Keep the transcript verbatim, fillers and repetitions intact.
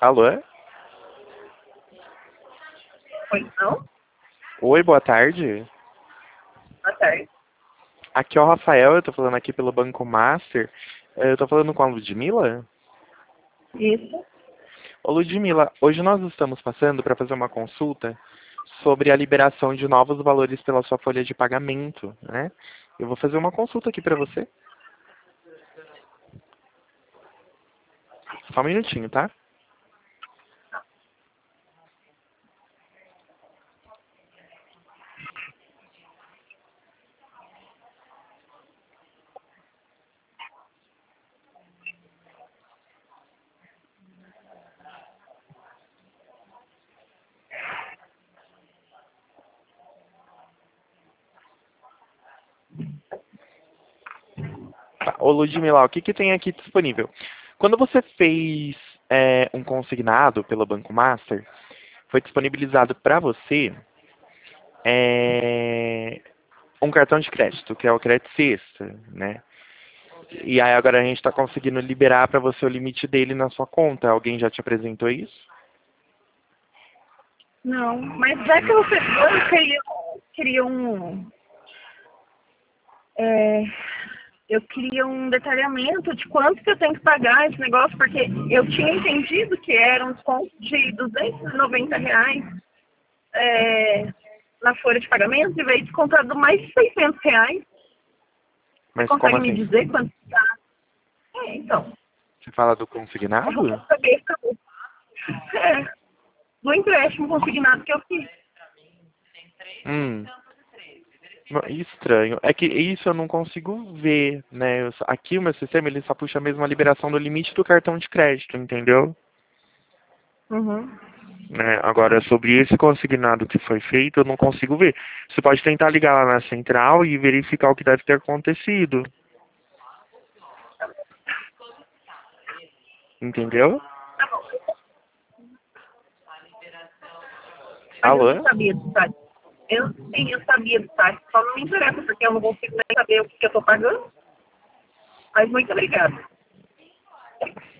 Alô? Oi, não? Oi, boa tarde. Boa tarde. Aqui é o Rafael, eu tô falando aqui pelo Banco Master. Eh, Eu tô falando com a Ludmila? Isso. Ô Ludmila, hoje nós estamos passando para fazer uma consulta sobre a liberação de novos valores pela sua folha de pagamento, né? Eu vou fazer uma consulta aqui para você. Só um minutinho, tá? Tá. Ô Ludmila, o que que tem aqui disponível? Quando você fez eh, um consignado pelo Banco Master, foi disponibilizado para você eh, um cartão de crédito, que é o crédito sexta, né? E aí agora a gente está conseguindo liberar para você o limite dele na sua conta. Alguém já te apresentou isso? Não, mas já que você eu queria, queria um. é, eu queria um detalhamento de quanto que eu tenho que pagar esse negócio, porque eu tinha entendido que era um desconto de duzentos e noventa reais é, na folha de pagamento e veio descontado mais de seiscentos reais. Você Mas como consegue me assim? dizer quanto está? É, então. Você fala do Eu vou consignado? saber. É, do empréstimo consignado que eu fiz. Hum, estranho. É que isso eu não consigo ver, né? Eu só- aqui o meu sistema ele só puxa mesmo a liberação do limite do cartão de crédito, entendeu? Uhum. Né? Agora, sobre esse consignado que foi feito, eu não consigo ver. Você pode tentar ligar lá na central e verificar o que deve ter acontecido. Entendeu? Tá bom. Mas eu já Alô? sabia do site. Eu, sim, eu sabia do site. Só não me interessa, porque eu não consigo nem saber o que, que eu estou pagando. Mas muito obrigada.